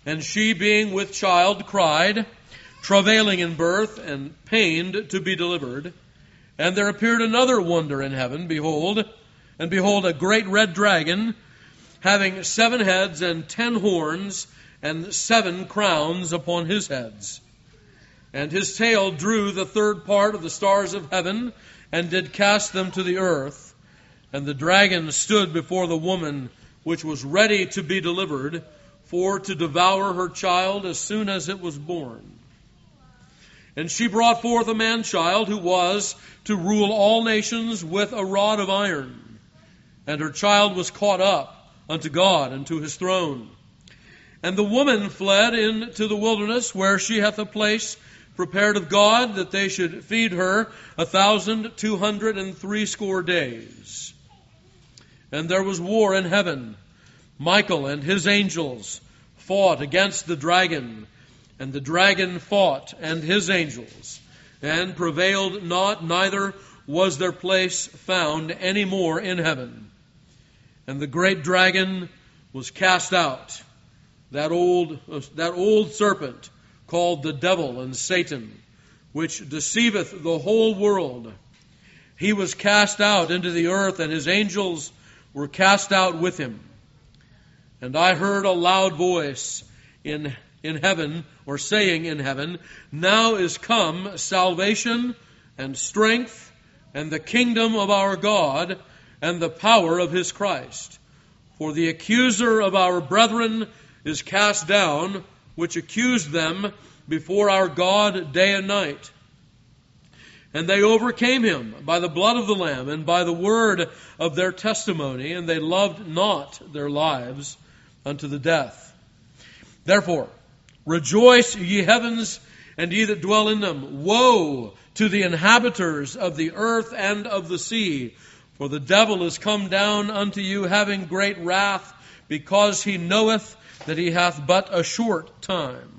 And she, being with child, cried, travailing in birth, and pained to be delivered. And there appeared another wonder in heaven, behold, a great red dragon, having 7 heads and 10 horns, and 7 crowns upon his heads. And his tail drew the 3rd part of the stars of heaven, and did cast them to the earth. And the dragon stood before the woman, which was ready to be delivered, for to devour her child as soon as it was born. And she brought forth a man-child, who was to rule all nations with a rod of iron. And her child was caught up unto God and to his throne. And the woman fled into the wilderness, where she hath a place prepared of God, that they should feed her 1,260 days. And there was war in heaven. Michael and his angels fought against the dragon, and the dragon fought and his angels, and prevailed not, neither was their place found any more in heaven. And the great dragon was cast out, that old serpent, called the devil and Satan, which deceiveth the whole world. He was cast out into the earth, and his angels were cast out with him. And I heard a loud voice in heaven, or saying in heaven, Now is come salvation and strength and the kingdom of our God and the power of his Christ. For the accuser of our brethren is cast down, which accused them before our God day and night. And they overcame him by the blood of the Lamb and by the word of their testimony, and they loved not their lives unto the death. Therefore, rejoice, ye heavens, and ye that dwell in them. Woe to the inhabitants of the earth and of the sea, for the devil is come down unto you, having great wrath, because he knoweth that he hath but a short time.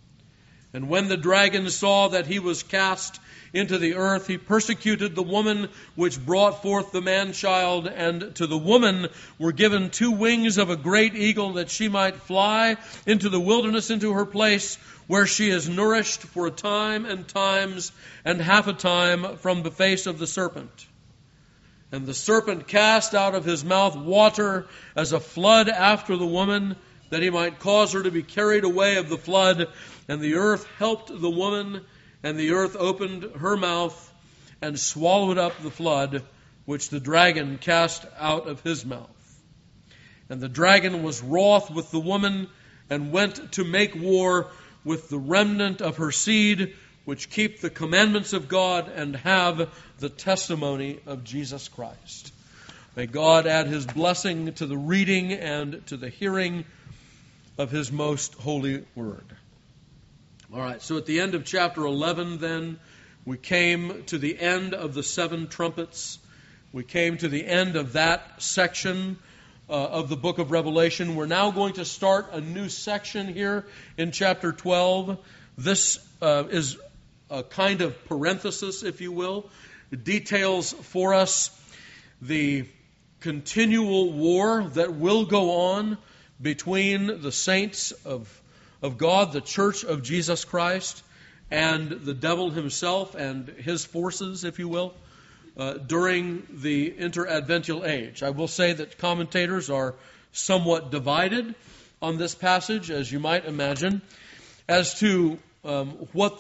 And when the dragon saw that he was cast into the earth, he persecuted the woman which brought forth the man-child, and to the woman were given 2 wings of a great eagle, that she might fly into the wilderness, into her place, where she is nourished for a time and times and half a time from the face of the serpent. And the serpent cast out of his mouth water as a flood after the woman, that he might cause her to be carried away of the flood. And the earth helped the woman, and the earth opened her mouth and swallowed up the flood, which the dragon cast out of his mouth. And the dragon was wroth with the woman, and went to make war with the remnant of her seed, which keep the commandments of God and have the testimony of Jesus Christ. May God add his blessing to the reading and to the hearing of his most holy word. All right, so at the end of chapter 11, then, we came to the end of the 7 trumpets. We came to the end of that section of the book of Revelation. We're now going to start a new section here in chapter 12. This is a kind of parenthesis, if you will. It details for us the continual war that will go on between the saints of God, the church of Jesus Christ, and the devil himself and his forces, if you will, during the interadvential age. I will say that commentators are somewhat divided on this passage, as you might imagine, as to what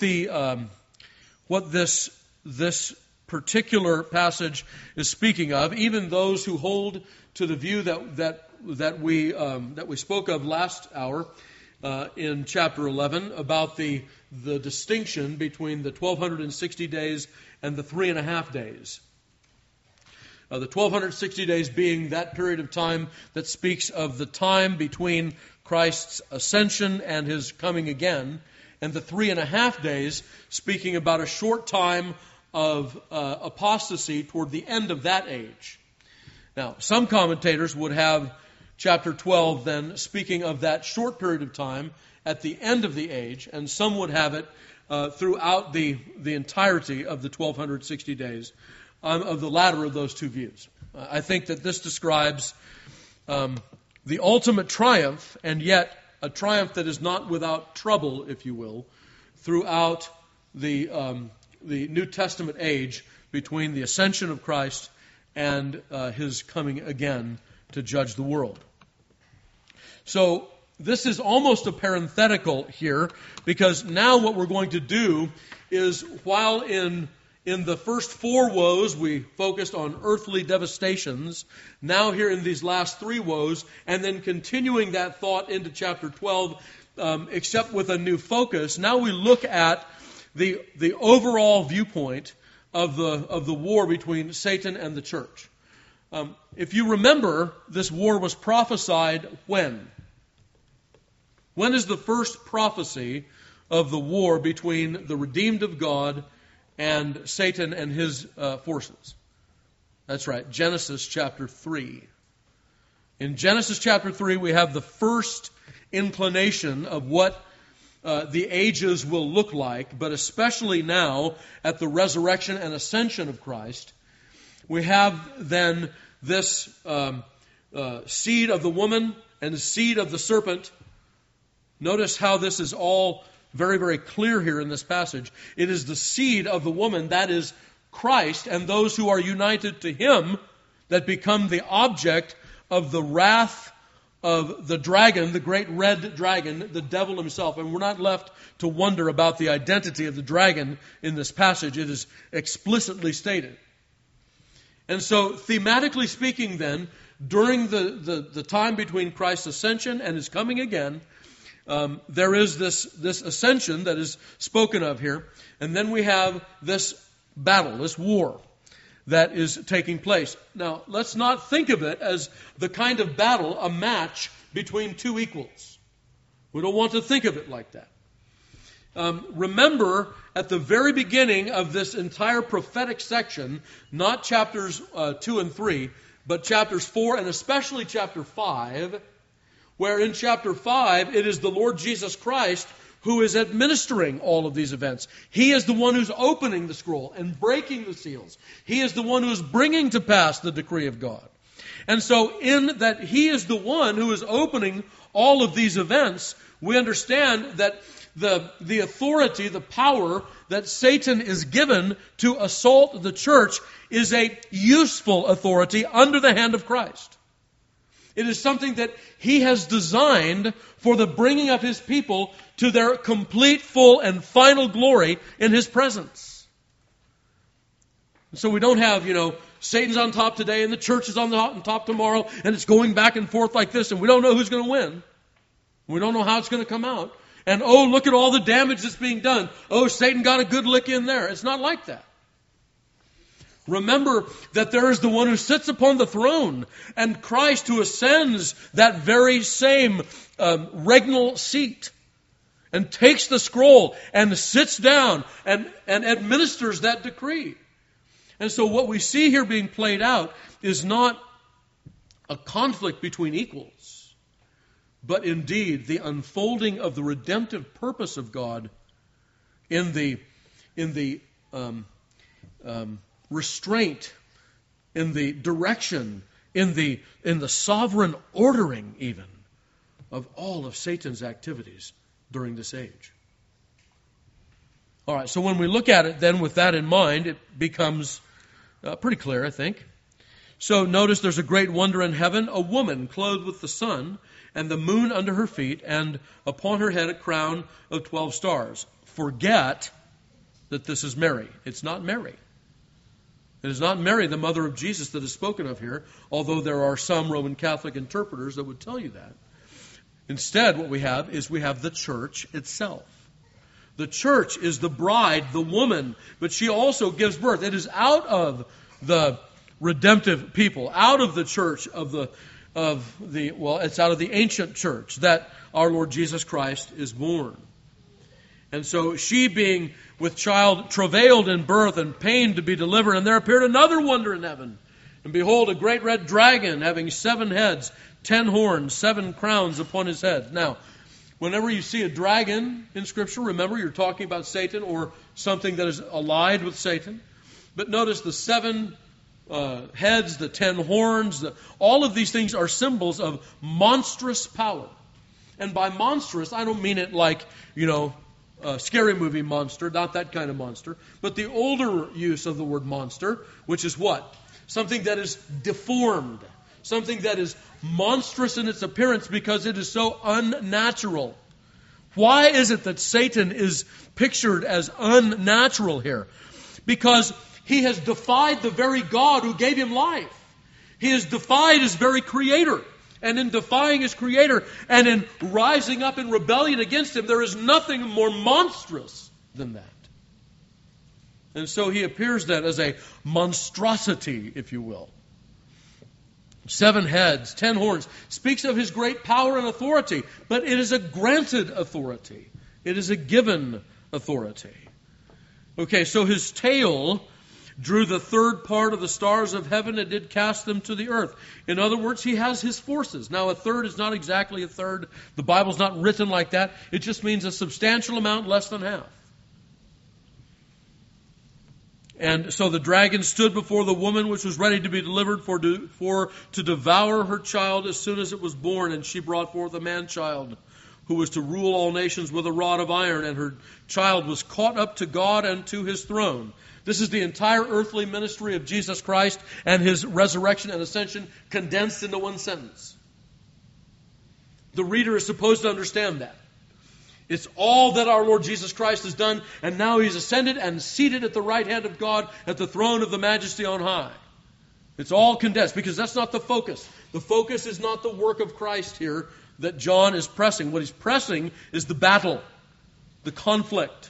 this particular passage is speaking of. Even those who hold to the view that we spoke of last hour in chapter 11 about the distinction between the 1260 days and the 3.5 days. The 1260 days being that period of time that speaks of the time between Christ's ascension and his coming again, and the 3.5 days speaking about a short time of apostasy toward the end of that age. Now, some commentators would have chapter 12 then speaking of that short period of time at the end of the age, and some would have it throughout the entirety of the 1260 days. Of the latter of those two views. I think that this describes the ultimate triumph and yet a triumph that is not without trouble, if you will, throughout the New Testament age between the ascension of Christ and his coming again to judge the world. So this is almost a parenthetical here, because now what we're going to do is, while in the first 4 woes we focused on earthly devastations, now here in these last 3 woes, and then continuing that thought into chapter 12, except with a new focus, now we look at the overall viewpoint of the war between Satan and the church. If you remember, this war was prophesied when? When is the first prophecy of the war between the redeemed of God and Satan and his forces? That's right, Genesis chapter 3. In Genesis chapter 3, we have the first inclination of what the ages will look like, but especially now at the resurrection and ascension of Christ, we have then this seed of the woman and the seed of the serpent. Notice how this is all very, very clear here in this passage. It is the seed of the woman, that is Christ, and those who are united to him, that become the object of the wrath of the dragon, the great red dragon, the devil himself. And we're not left to wonder about the identity of the dragon in this passage. It is explicitly stated. And so, thematically speaking then, during the time between Christ's ascension and his coming again, there is this ascension that is spoken of here. And then we have this battle, this war that is taking place. Now, let's not think of it as the kind of battle, a match between 2 equals. We don't want to think of it like that. Remember, at the very beginning of this entire prophetic section, not chapters 2 and 3, but chapters 4 and especially chapter 5, where in chapter 5 it is the Lord Jesus Christ who is administering all of these events. He is the one who's opening the scroll and breaking the seals. He is the one who is bringing to pass the decree of God. And so in that he is the one who is opening all of these events, we understand that the authority, the power that Satan is given to assault the church is a useful authority under the hand of Christ. It is something that he has designed for the bringing of his people to their complete, full, and final glory in his presence. So we don't have, Satan's on top today and the church is on top tomorrow, and it's going back and forth like this, and we don't know who's going to win. We don't know how it's going to come out. And look at all the damage that's being done. Satan got a good lick in there. It's not like that. Remember that there is the one who sits upon the throne, and Christ who ascends that very same regnal seat and takes the scroll and sits down and administers that decree. And so what we see here being played out is not a conflict between equals, but indeed the unfolding of the redemptive purpose of God in the restraint, in the direction, in the sovereign ordering even of all of Satan's activities during this age. All right, so when we look at it then with that in mind, it becomes pretty clear, I think. So notice there's a great wonder in heaven, a woman clothed with the sun and the moon under her feet, and upon her head a crown of 12 stars. Forget that this is Mary. It's not Mary. It is not Mary, the mother of Jesus, that is spoken of here, although there are some Roman Catholic interpreters that would tell you that. Instead, what we have is the church itself. The church is the bride, the woman, but she also gives birth. It is out of the redemptive people, out of the church it's out of the ancient church that our Lord Jesus Christ is born. And so she, being with child, travailed in birth and pained to be delivered, and there appeared another wonder in heaven. And behold, a great red dragon, having 7 heads, 10 horns, 7 crowns upon his head. Now, whenever you see a dragon in Scripture, remember you're talking about Satan or something that is allied with Satan. But notice the 7 heads, the 10 horns, all of these things are symbols of monstrous power. And by monstrous, I don't mean it like, a scary movie monster, not that kind of monster, but the older use of the word monster, which is what? Something that is deformed, something that is monstrous in its appearance because it is so unnatural. Why is it that Satan is pictured as unnatural here? Because he has defied the very God who gave him life. He has defied his very Creator. And in defying his Creator and in rising up in rebellion against him, there is nothing more monstrous than that. And so he appears then as a monstrosity, if you will. 7 heads, 10 horns, speaks of his great power and authority, but it is a granted authority. It is a given authority. Okay, so his tail drew the third part of the stars of heaven and did cast them to the earth. In other words, he has his forces. Now, a third is not exactly a third. The Bible's not written like that. It just means a substantial amount, less than half. And so the dragon stood before the woman which was ready to be delivered for to devour her child as soon as it was born. And she brought forth a man-child who was to rule all nations with a rod of iron. And her child was caught up to God and to his throne. This is the entire earthly ministry of Jesus Christ and his resurrection and ascension condensed into one sentence. The reader is supposed to understand that. It's all that our Lord Jesus Christ has done, and now he's ascended and seated at the right hand of God at the throne of the majesty on high. It's all condensed because that's not the focus. The focus is not the work of Christ here that John is pressing. What he's pressing is the battle, the conflict.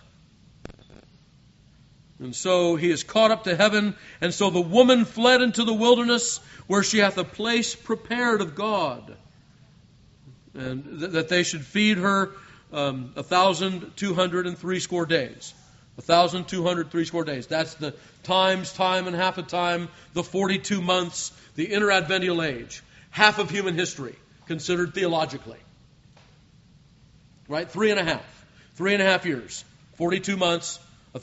And so he is caught up to heaven, and so the woman fled into the wilderness where she hath a place prepared of God, and that they should feed her 1,260 days. 1,260 days. That's the time and half a time, the 42 months, the interadvential age. Half of human history, considered theologically. Right? 3.5. 3.5 years. 42 months,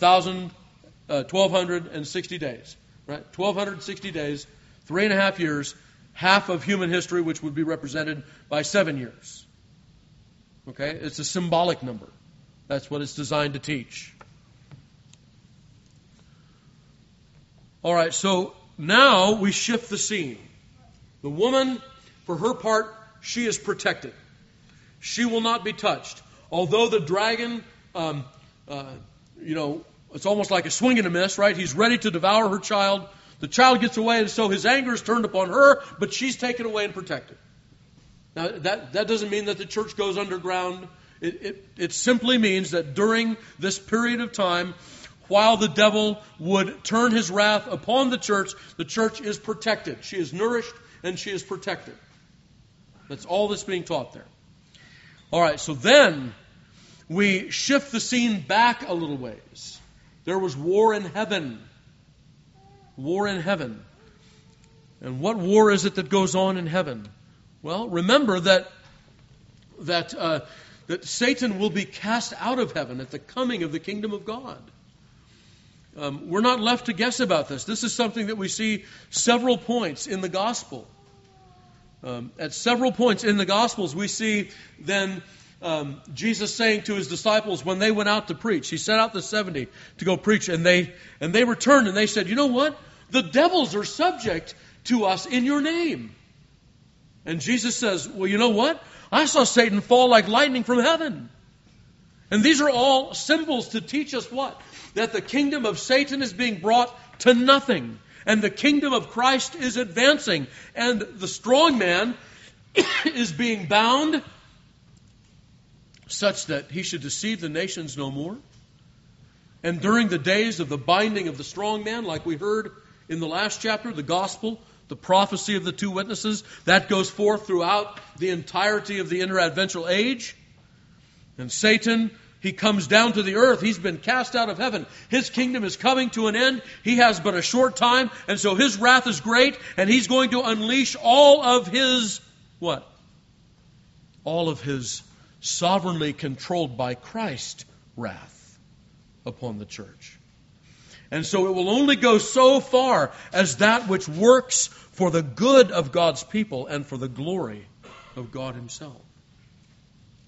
1,260 days. Right? 1,260 days, 3.5 years, half of human history, which would be represented by 7 years. Okay? It's a symbolic number. That's what it's designed to teach. All right, so now we shift the scene. The woman, for her part, she is protected. She will not be touched. Although the dragon, it's almost like a swing and a miss, right? He's ready to devour her child. The child gets away, and so his anger is turned upon her, but she's taken away and protected. Now, that doesn't mean that the church goes underground. It simply means that during this period of time, while the devil would turn his wrath upon the church is protected. She is nourished and she is protected. That's all that's being taught there. All right, so then we shift the scene back a little ways. There was war in heaven. War in heaven. And what war is it that goes on in heaven? Well, remember that Satan will be cast out of heaven at the coming of the kingdom of God. We're not left to guess about this. This is something that we see several points in the gospel. At several points in the Gospels, we see then Jesus saying to his disciples when they went out to preach, he sent out the 70 to go preach, and they returned and they said, you know what? The devils are subject to us in your name. And Jesus says, well, you know what? I saw Satan fall like lightning from heaven. And these are all symbols to teach us what? That the kingdom of Satan is being brought to nothing. And the kingdom of Christ is advancing. And the strong man is being bound such that he should deceive the nations no more. And during the days of the binding of the strong man, like we heard in the last chapter, the gospel, the prophecy of the two witnesses, that goes forth throughout the entirety of the interadvential age. And Satan, he comes down to the earth. He's been cast out of heaven. His kingdom is coming to an end. He has but a short time, and so his wrath is great, and he's going to unleash all of his, what? All of his sovereignly controlled by Christ wrath upon the church. And so it will only go so far as that which works for the good of God's people and for the glory of God himself.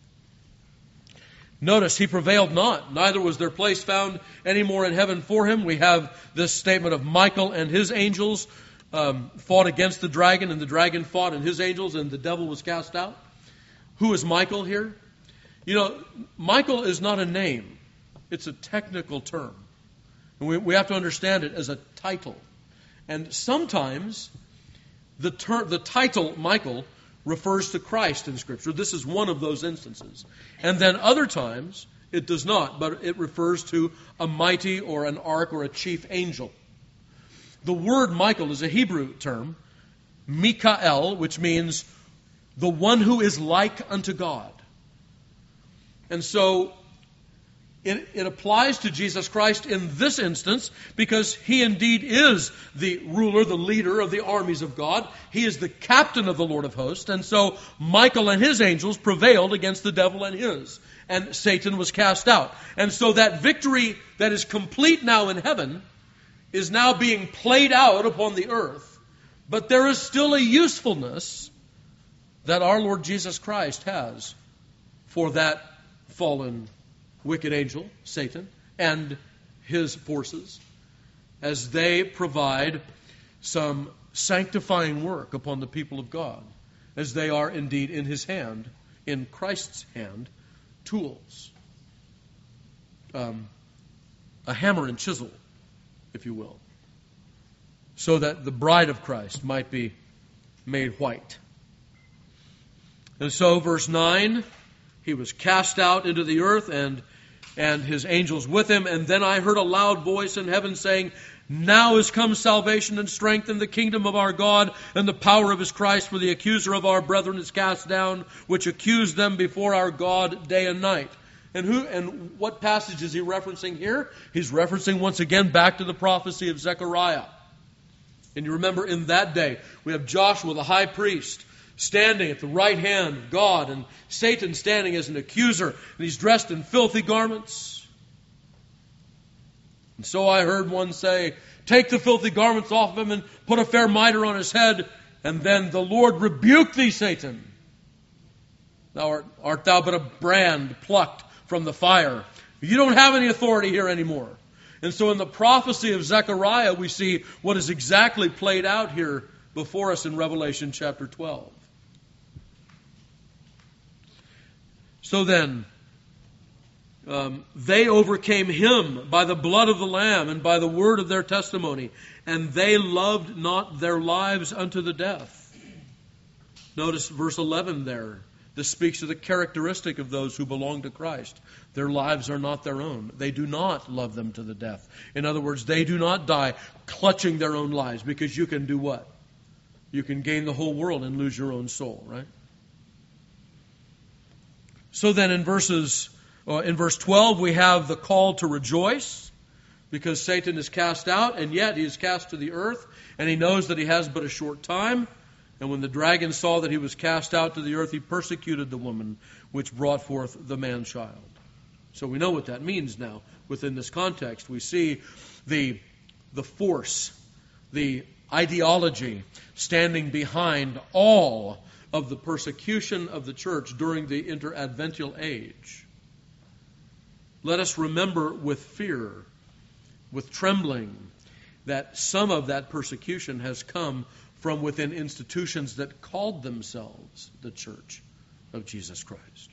Notice, he prevailed not, neither was there place found any more in heaven for him. We have this statement of Michael and his angels fought against the dragon, and the dragon fought and his angels, and the devil was cast out. Who is Michael here? You know, Michael is not a name. It's a technical term. And we have to understand it as a title. And sometimes the title Michael refers to Christ in Scripture. This is one of those instances. And then other times it does not, but it refers to a mighty or an arch or a chief angel. The word Michael is a Hebrew term, Mikael, which means the one who is like unto God. And so it applies to Jesus Christ in this instance because he indeed is the ruler, the leader of the armies of God. He is the captain of the Lord of hosts. And so Michael and his angels prevailed against the devil and his. And Satan was cast out. And so that victory that is complete now in heaven is now being played out upon the earth. But there is still a usefulness that our Lord Jesus Christ has for that fallen wicked angel, Satan, and his forces, as they provide some sanctifying work upon the people of God, as they are indeed in his hand, in Christ's hand, tools. A hammer and chisel, if you will, so that the bride of Christ might be made white. And so, verse 9, he was cast out into the earth, and his angels with him. And then I heard a loud voice in heaven saying, now is come salvation and strength in the kingdom of our God and the power of his Christ, for the accuser of our brethren is cast down, which accused them before our God day and night. And what passage is he referencing here? He's referencing once again back to the prophecy of Zechariah. And you remember in that day, we have Joshua the high priest standing at the right hand of God, and Satan standing as an accuser, and he's dressed in filthy garments. And so I heard one say, take the filthy garments off of him and put a fair mitre on his head, and then the Lord rebuke thee, Satan. Art thou but a brand plucked from the fire? You don't have any authority here anymore. And so in the prophecy of Zechariah, we see what is exactly played out here before us in Revelation chapter 12. So then, they overcame him by the blood of the Lamb and by the word of their testimony, and they loved not their lives unto the death. Notice verse 11 there. This speaks to the characteristic of those who belong to Christ. Their lives are not their own. They do not love them to the death. In other words, they do not die clutching their own lives, because you can do what? You can gain the whole world and lose your own soul, right? So then in verse 12 we have the call to rejoice, because Satan is cast out, and yet he is cast to the earth, and he knows that he has but a short time. And when the dragon saw that he was cast out to the earth, he persecuted the woman which brought forth the man-child. So we know what that means now. Within this context, we see the force, the ideology standing behind all of the persecution of the church during the interadvential age. Let us remember with fear, with trembling, that some of that persecution has come from within institutions that called themselves the Church of Jesus Christ.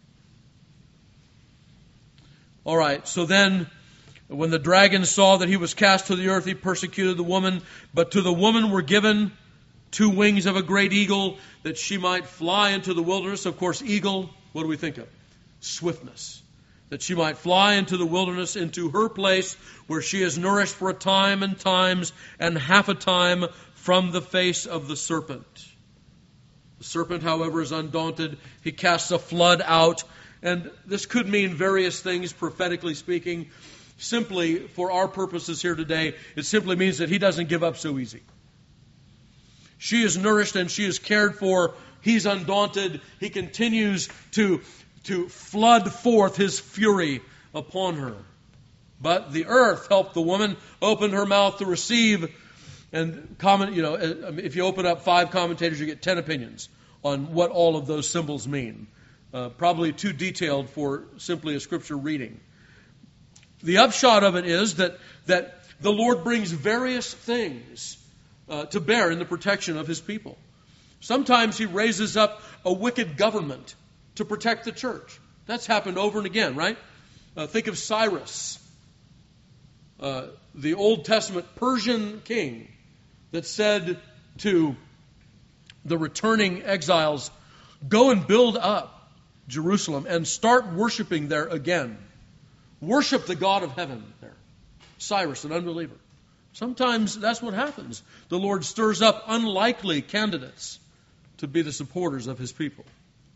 All right, so then when the dragon saw that he was cast to the earth, he persecuted the woman, but to the woman were given 2 wings of a great eagle, that she might fly into the wilderness. Of course, eagle, what do we think of? Swiftness. That she might fly into the wilderness, into her place, where she is nourished for a time and times and half a time from the face of the serpent. The serpent, however, is undaunted. He casts a flood out. And this could mean various things, prophetically speaking. Simply, for our purposes here today, it simply means that he doesn't give up so easy. She is nourished and she is cared for. He's undaunted. He continues to flood forth his fury upon her. But the earth helped the woman, opened her mouth to receive. And if you open up 5 commentators, you get 10 opinions on what all of those symbols mean. probably too detailed for simply a scripture reading. The upshot of it is that the Lord brings various things to bear in the protection of His people. Sometimes He raises up a wicked government to protect the church. That's happened over and again, right? Think of Cyrus, the Old Testament Persian king that said to the returning exiles, go and build up Jerusalem and start worshiping there again. Worship the God of heaven there. Cyrus, an unbeliever. Sometimes that's what happens. The Lord stirs up unlikely candidates to be the supporters of His people.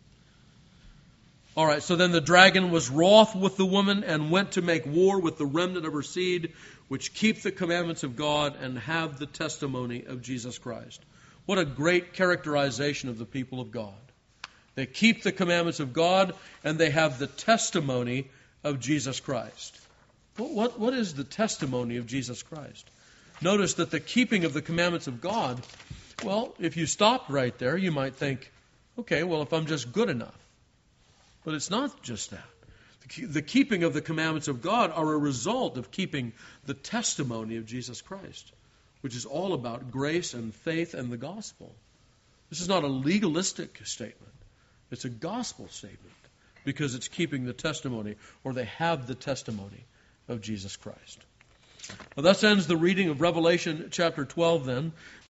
All right, so then the dragon was wroth with the woman and went to make war with the remnant of her seed, which keep the commandments of God and have the testimony of Jesus Christ. What a great characterization of the people of God. They keep the commandments of God and they have the testimony of Jesus Christ. What is the testimony of Jesus Christ? Notice that the keeping of the commandments of God, well, if you stopped right there, you might think, okay, well, if I'm just good enough. But it's not just that. The keeping of the commandments of God are a result of keeping the testimony of Jesus Christ, which is all about grace and faith and the gospel. This is not a legalistic statement. It's a gospel statement because it's keeping the testimony, or they have the testimony of Jesus Christ. Well, thus ends the reading of Revelation chapter 12 then.